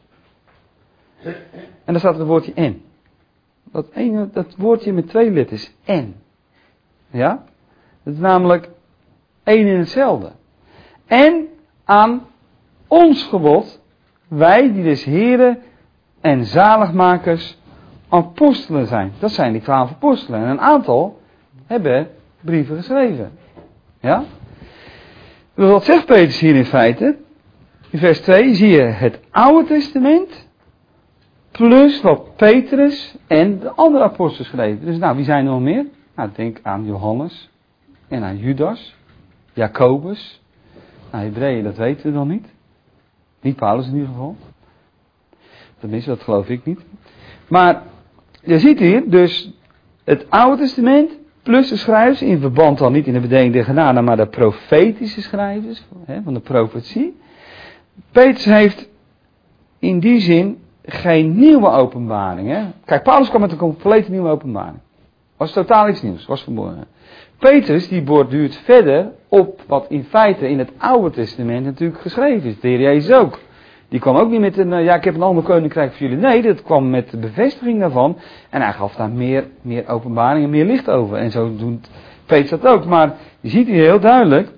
Speaker 1: En daar staat het woordje en. Dat, ene, dat woordje met twee letters. En. Ja? Dat is namelijk één in hetzelfde. En aan ons gebod, wij die des Heren en zaligmakers apostelen zijn. Dat zijn die twaalf apostelen. En een aantal hebben brieven geschreven. Ja? Dus wat zegt Petrus hier in feite? In vers twee zie je het Oude Testament plus wat Petrus en de andere apostelen schreven. Dus nou, wie zijn er nog meer? Nou, denk aan Johannes en aan Judas, Jacobus. Nou, Hebreeën, dat weten we dan niet. Niet Paulus in ieder geval. Tenminste, dat geloof ik niet. Maar je ziet hier dus het Oude Testament plus de schrijvers, in verband dan niet in de bedeling der genade, maar de profetische schrijvers, hè, van de profetie. Petrus heeft in die zin geen nieuwe openbaring. Hè. Kijk, Paulus kwam met een complete nieuwe openbaring. Was totaal iets nieuws, was verborgen. Petrus die borduurt verder op wat in feite in het Oude Testament natuurlijk geschreven is. De Heer Jezus ook. Die kwam ook niet met een, ja, ik heb een ander koninkrijk voor jullie. Nee, dat kwam met de bevestiging daarvan. En hij gaf daar meer, meer openbaring en meer licht over. En zo doet Petrus dat ook. Maar je ziet hier heel duidelijk.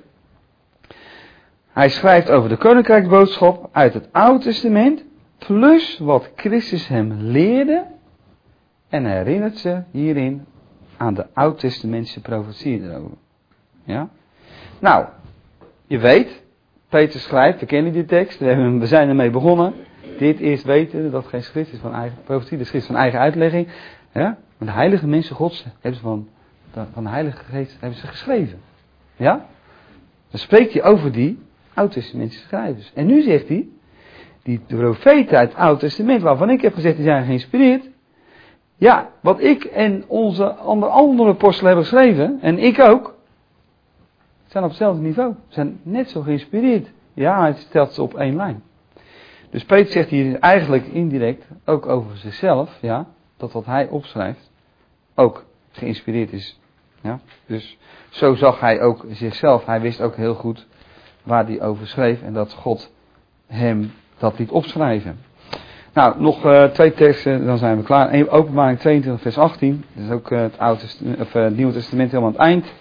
Speaker 1: Hij schrijft over de koninkrijksboodschap uit het Oude Testament. Plus wat Christus hem leerde. En herinnert ze hierin aan de Oud-testamentische profetieën erover. Ja? Nou, je weet. Peter schrijft, we kennen die tekst, we, hebben, we zijn ermee begonnen. Dit is weten dat geen schrift is van eigen profetie, de schrift van eigen uitlegging. Ja? Maar de heilige mensen Gods hebben ze van, van de Heilige Geest hebben ze geschreven. Ja? Dan spreekt hij over die Oud-testamentische schrijvers. En nu zegt hij, die profeten uit het Oude Testament, waarvan ik heb gezegd, die zijn geïnspireerd. Ja, wat ik en onze andere, andere apostelen hebben geschreven, en ik ook, zijn op hetzelfde niveau. Zijn net zo geïnspireerd. Ja, hij stelt ze op één lijn. Dus Peter zegt hier eigenlijk indirect ook over zichzelf, ja, dat wat hij opschrijft ook geïnspireerd is. Ja, dus zo zag hij ook zichzelf. Hij wist ook heel goed waar hij over schreef en dat God hem dat liet opschrijven. Nou, nog uh, twee teksten, dan zijn we klaar. Openbaring tweeëntwintig vers achttien. Dat is ook uh, het, Oude Testament, of, uh, het Nieuwe Testament helemaal aan het eind.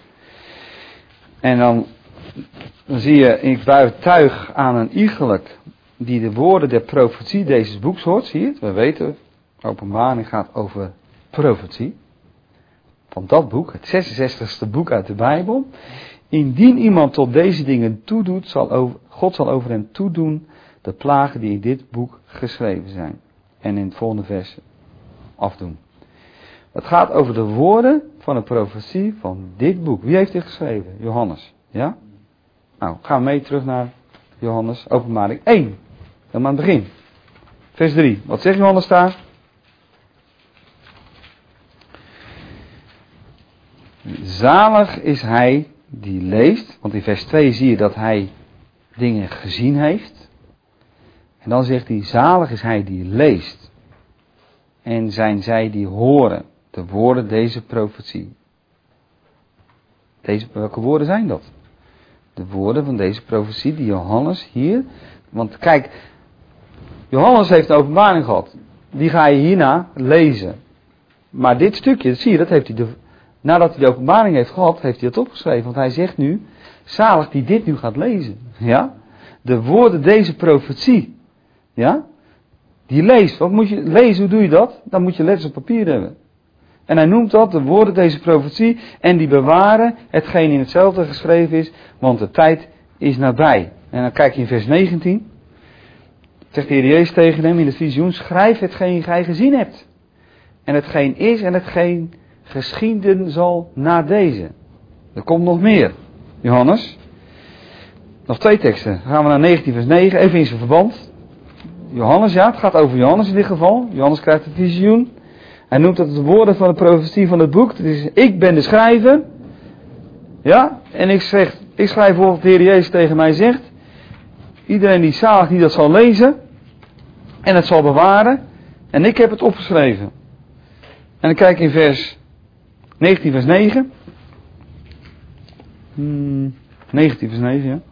Speaker 1: En dan, dan zie je, ik buituig aan een iegelijk die de woorden der profetie deze boeks hoort. Zie je het? We weten, openbaring gaat over profetie. van dat boek, het zesenzestigste boek uit de Bijbel. Indien iemand tot deze dingen toedoet, zal over, God zal over hem toedoen de plagen die in dit boek geschreven zijn. En in het volgende vers afdoen. Het gaat over de woorden van de profetie van dit boek. Wie heeft dit geschreven? Johannes. Ja? Nou, gaan we mee terug naar Johannes, Openbaring één. Helemaal aan het begin. Vers drie. Wat zegt Johannes daar? Zalig is hij die leest. Want in vers twee zie je dat hij dingen gezien heeft. En dan zegt hij, zalig is hij die leest. En zijn zij die horen de woorden deze profetie. Deze, welke woorden zijn dat? De woorden van deze profetie die Johannes hier... Want kijk, Johannes heeft een openbaring gehad. Die ga je hierna lezen. Maar dit stukje, dat zie je, dat heeft hij de, nadat hij de openbaring heeft gehad, heeft hij het opgeschreven. Want hij zegt nu, zalig die dit nu gaat lezen. Ja? De woorden deze profetie. Ja? Die leest. Wat moet je lezen? Hoe doe je dat? Dan moet je letters op papier hebben. En hij noemt dat de woorden deze profetie. En die bewaren hetgeen in hetzelfde geschreven is. Want de tijd is nabij. En dan kijk je in vers negentien. Zegt de Heer Jezus tegen hem in het visioen. Schrijf hetgeen gij gezien hebt. En hetgeen is en hetgeen geschieden zal na deze. Er komt nog meer. Johannes. Nog twee teksten. Dan gaan we naar negentien vers negen. Even in zijn verband. Johannes, ja, het gaat over Johannes in dit geval. Johannes krijgt het visioen. Hij noemt dat de woorden van de profetie van het boek. Het is, ik ben de schrijver. Ja, en ik, zeg, ik schrijf voor wat de Heer Jezus tegen mij zegt. Iedereen die zalig die dat zal lezen. En het zal bewaren. En ik heb het opgeschreven. En dan kijk in vers negentien vers negen. Hmm, negentien vers negen, ja.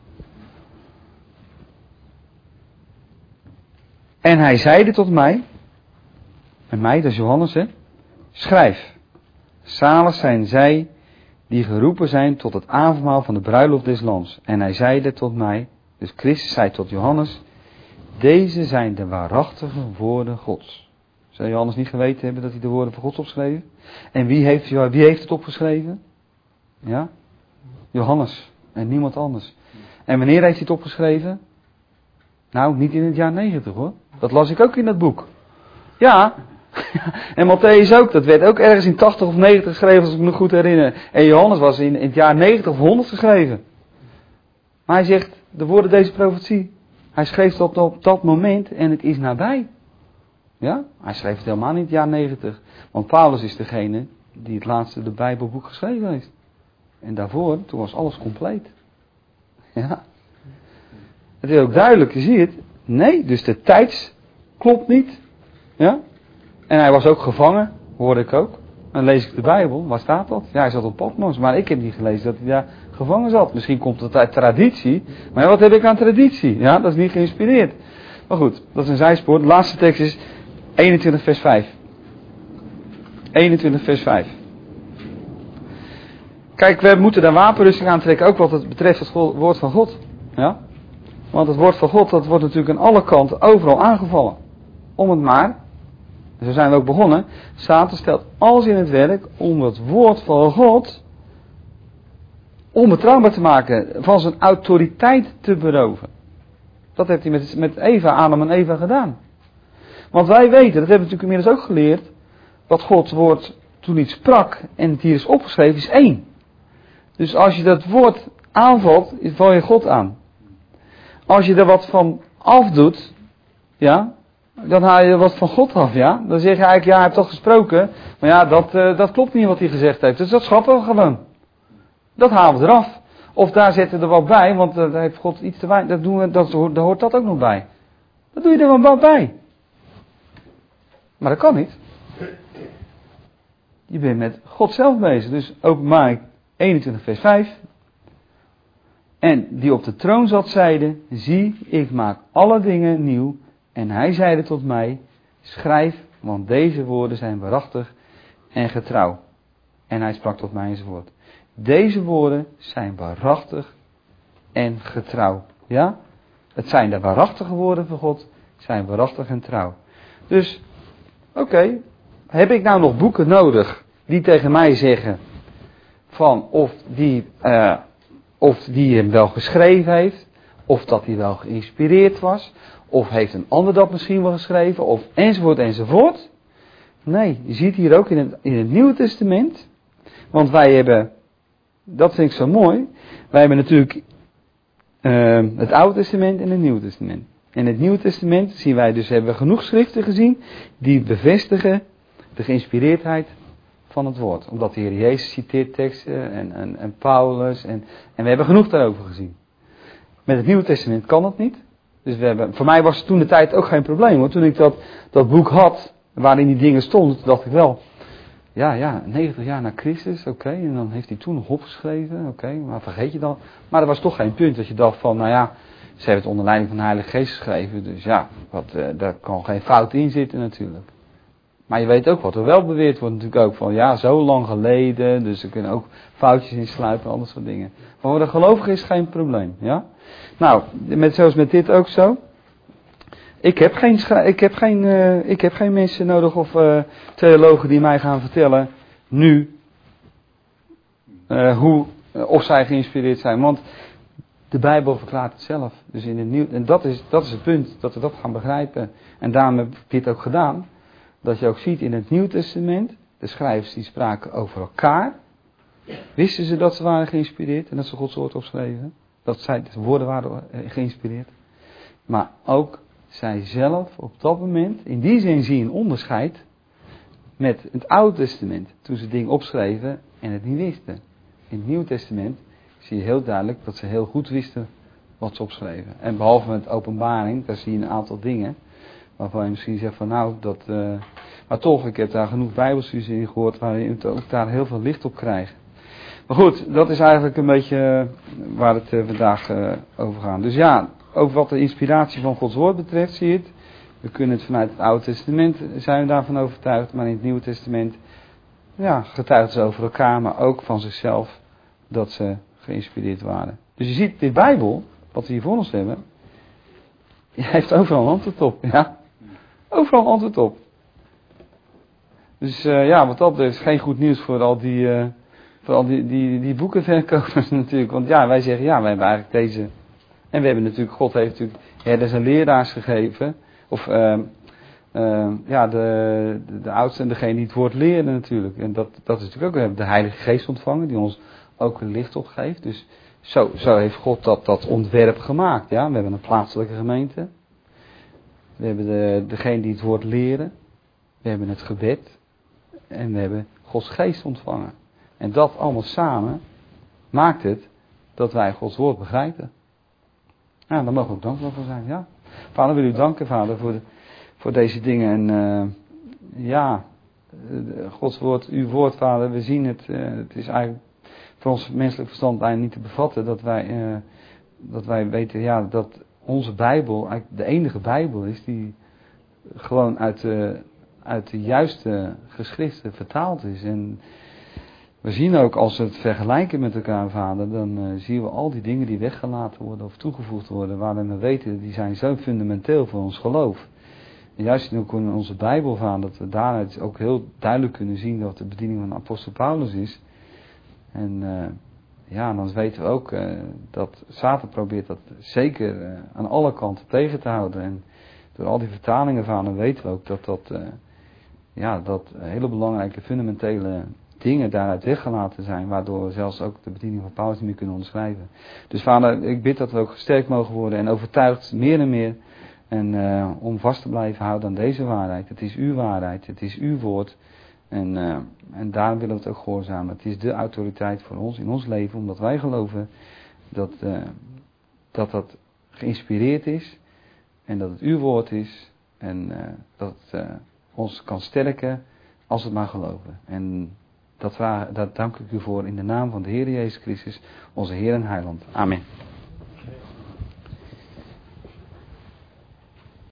Speaker 1: En hij zeide tot mij, en mij, dat is Johannes, hè, schrijf, zalig zijn zij die geroepen zijn tot het avondmaal van de bruiloft des Lams. En hij zeide tot mij, dus Christus zei tot Johannes, deze zijn de waarachtige woorden Gods. Zou Johannes niet geweten hebben dat hij de woorden van God opschreef? En wie heeft, wie heeft het opgeschreven? Ja, Johannes en niemand anders. En wanneer heeft hij het opgeschreven? Nou, niet in het jaar negentig hoor. Dat las ik ook in dat boek. Ja, en Matthäus ook. Dat werd ook ergens in tachtig of negentig geschreven, als ik me nog goed herinner. En Johannes was in, in het jaar negentig of honderd geschreven. Maar hij zegt, de woorden deze profetie. Hij schreef dat op dat moment en het is nabij. Ja, hij schreef het helemaal niet in het jaar negentig. Want Paulus is degene die het laatste de Bijbelboek geschreven heeft. En daarvoor, toen was alles compleet. Ja. Het is ook duidelijk, je ziet het. Nee, dus de tijd klopt niet. Ja. En hij was ook gevangen, hoorde ik ook. Dan lees ik de Bijbel, waar staat dat? Ja, hij zat op Patmos, maar ik heb niet gelezen dat hij daar gevangen zat. Misschien komt het uit traditie. Maar ja, wat heb ik aan traditie? Ja, dat is niet geïnspireerd. Maar goed, dat is een zijspoor. De laatste tekst is eenentwintig vers vijf. eenentwintig vers vijf. Kijk, we moeten daar wapenrusting aantrekken, ook wat het betreft het woord van God. Ja? Want het woord van God, dat wordt natuurlijk aan alle kanten overal aangevallen. Om het maar, en zo zijn we ook begonnen, Satan stelt alles in het werk om het woord van God onbetrouwbaar te maken, van zijn autoriteit te beroven. Dat heeft hij met, met Eva, Adam en Eva gedaan. Want wij weten, dat hebben we natuurlijk inmiddels ook geleerd, wat Gods woord toen niet sprak en het hier is opgeschreven, is één. Dus als je dat woord aanvalt, val je God aan. Als je er wat van afdoet, ja, dan haal je wat van God af, ja. Dan zeg je eigenlijk, ja, hij heeft toch gesproken, maar ja, dat, uh, dat klopt niet wat hij gezegd heeft. Dus dat schrappen we gewoon. Dat halen we eraf. Of daar zetten we er wat bij, want uh, daar heeft God iets te weinig, dat doen we, dat, daar hoort dat ook nog bij. Dat doe je er wel wat bij. Maar dat kan niet. Je bent met God zelf bezig. Dus Openbaring eenentwintig vers vijf. En die op de troon zat zeide, zie, ik maak alle dingen nieuw. En hij zeide tot mij, schrijf, want deze woorden zijn waarachtig en getrouw. En hij sprak tot mij enzovoort. Deze woorden zijn waarachtig en getrouw. Ja? Het zijn de waarachtige woorden van God, zijn waarachtig en trouw. Dus, oké, okay, heb ik nou nog boeken nodig die tegen mij zeggen van of die, uh, of die hem wel geschreven heeft, of dat hij wel geïnspireerd was, of heeft een ander dat misschien wel geschreven, of enzovoort enzovoort. Nee, je ziet hier ook in het, in het Nieuwe Testament, want wij hebben, dat vind ik zo mooi, wij hebben natuurlijk uh, het Oude Testament en het Nieuwe Testament. In het Nieuwe Testament zien wij dus, hebben we genoeg schriften gezien die bevestigen de geïnspireerdheid van het woord. Omdat de Heer Jezus citeert teksten en, en, en Paulus en, en we hebben genoeg daarover gezien. Met het Nieuwe Testament kan dat niet. Dus we hebben, voor mij was het toen de tijd ook geen probleem hoor. Toen ik dat, dat boek had waarin die dingen stonden, dacht ik wel, ja ja, negentig jaar na Christus, oké, okay, en dan heeft hij toen nog opgeschreven, oké, okay, maar vergeet je dan. Maar er was toch geen punt dat je dacht van, nou ja, ze hebben het onder leiding van de Heilige Geest geschreven, dus ja, wat, uh, daar kan geen fout in zitten natuurlijk. Maar je weet ook wat er wel beweerd wordt natuurlijk ook van, ja, zo lang geleden, dus er kunnen ook foutjes in sluipen en al dat soort dingen. Maar voor de gelovigen is geen probleem, ja. Nou, met, zoals met dit ook zo. Ik heb geen, ik heb geen, uh, ik heb geen mensen nodig of uh, theologen die mij gaan vertellen nu uh, hoe, uh, of zij geïnspireerd zijn. Want de Bijbel verklaart het zelf. Dus in het nieuw, en dat is, dat is het punt, dat we dat gaan begrijpen. En daarom heb ik dit ook gedaan. Dat je ook ziet in het Nieuw Testament, de schrijvers die spraken over elkaar. Wisten ze dat ze waren geïnspireerd en dat ze Gods woord opschreven? Dat zij, de woorden waren geïnspireerd. Maar ook zij zelf op dat moment, in die zin zie je een onderscheid met het Oude Testament. Toen ze dingen opschreven en het niet wisten. In het Nieuwe Testament zie je heel duidelijk dat ze heel goed wisten wat ze opschreven. En behalve met Openbaring, daar zie je een aantal dingen waarvan je misschien zegt van nou, dat... Uh, maar toch, ik heb daar genoeg bijbelstudies in gehoord waarin je ook daar heel veel licht op krijgt. Maar goed, dat is eigenlijk een beetje waar het uh, vandaag uh, over gaat. Dus ja, ook wat de inspiratie van Gods woord betreft, zie je het. We kunnen het vanuit het Oude Testament, zijn we daarvan overtuigd. Maar in het Nieuwe Testament, ja, getuigen ze over elkaar, maar ook van zichzelf dat ze geïnspireerd waren. Dus je ziet, dit Bijbel, wat we hier voor ons hebben, je heeft overal een antwoord op, ja. Overal een antwoord op. Dus uh, ja, wat dat betreft is geen goed nieuws voor al die, uh, voor al die, die, die boekenverkopers natuurlijk. Want ja, wij zeggen, ja, wij hebben eigenlijk deze... En we hebben natuurlijk, God heeft natuurlijk herders en leraars gegeven. Of uh, uh, ja, de, de, de oudsten en degene die het woord leren natuurlijk. En dat, dat is natuurlijk ook, we hebben de Heilige Geest ontvangen, die ons ook een licht opgeeft. Dus zo, zo heeft God dat, dat ontwerp gemaakt. Ja? We hebben een plaatselijke gemeente. We hebben de, degene die het woord leren. We hebben het gebed. En we hebben Gods Geest ontvangen. En dat allemaal samen maakt het dat wij Gods woord begrijpen. Ja, daar mogen we ook dankbaar voor zijn. Ja. Vader, wil u danken, Vader, voor, de, voor deze dingen. En uh, ja, Gods woord, uw woord, Vader, we zien het. Uh, het is eigenlijk voor ons menselijk verstand eigenlijk niet te bevatten dat wij, uh, dat wij weten, ja, dat onze Bijbel eigenlijk de enige Bijbel is die gewoon uit de, uit de juiste geschriften vertaald is. En we zien ook, als we het vergelijken met elkaar, Vader, dan uh, zien we al die dingen die weggelaten worden of toegevoegd worden, waarin we weten, die zijn zo fundamenteel voor ons geloof. En juist ook in onze Bijbel, Vader, dat we daaruit ook heel duidelijk kunnen zien dat de bediening van de apostel Paulus is. En uh, ja, dan weten we ook uh, dat Satan probeert dat zeker uh, aan alle kanten tegen te houden. En door al die vertalingen, Vader, weten we ook dat dat, uh, ja, dat hele belangrijke fundamentele dingen daaruit weggelaten zijn, waardoor we zelfs ook de bediening van Paulus niet meer kunnen onderschrijven. Dus Vader, ik bid dat we ook gesterkt mogen worden en overtuigd meer en meer. En uh, om vast te blijven houden aan deze waarheid. Het is uw waarheid, het is uw woord. En, uh, en daarom willen we het ook gehoorzamen. Het is de autoriteit voor ons in ons leven, omdat wij geloven dat uh, dat, dat geïnspireerd is. En dat het uw woord is. En uh, dat het uh, ons kan sterken als we het maar geloven. En dat, vraag, dat dank ik u voor in de naam van de Heer Jezus Christus, onze Heer en Heiland. Amen.